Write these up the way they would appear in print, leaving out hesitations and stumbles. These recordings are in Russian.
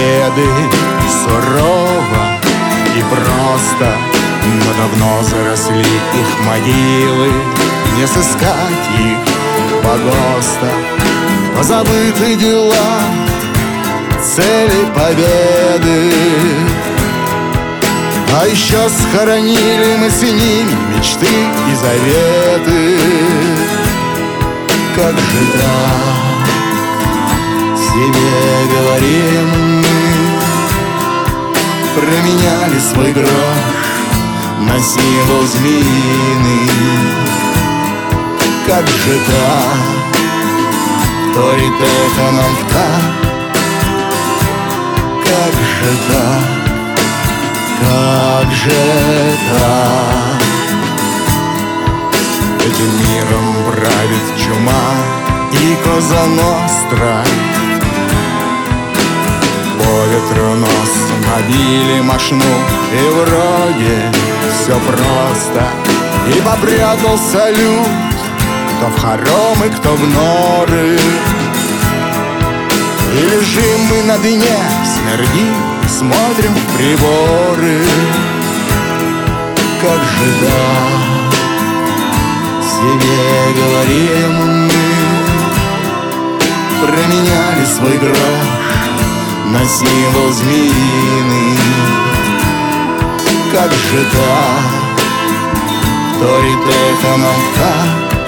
победы. Сурово и просто, но давно заросли их могилы. Не сыскать их погоста, позабыты дела, цели победы. А еще схоронили мы с ними мечты и заветы. Как же так, себе говорим мы, променяли свой грош на символ змеиный. Как же так, вторит это нам в так. Как же так, как же так? Этим миром правит чума и Коза Ностра. По ветроносцам обили мошну, и вроде все просто. И попрятался люд, кто в хоромы, кто в норы. И лежим мы на дне, смердим, смотрим в приборы. Как же так, себе говорим мы, променяли свой грош на символ змеиный. Как же так, вторит эхо нам в так.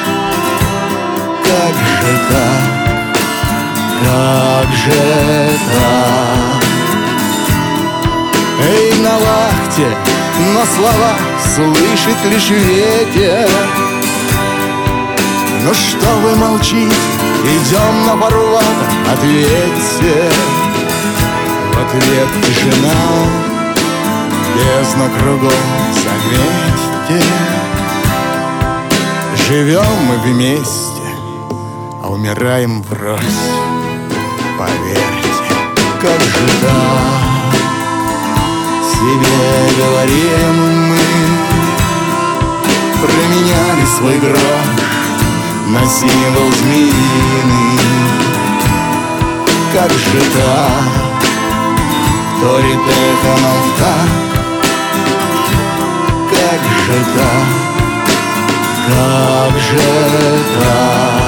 Как же так, как же так? Эй, на вахте, но слова слышит лишь ветер. Ну что вы молчите, идем на фарватер, ответьте. В ответ тишина, бездна кругом, заметьте. Живем мы вместе, а умираем врозь, поверьте. Как же так, себе говорим мы, променяли свой грош на символ змеиный. Как же так, вторит эхо нам в так. Как же так, как же так?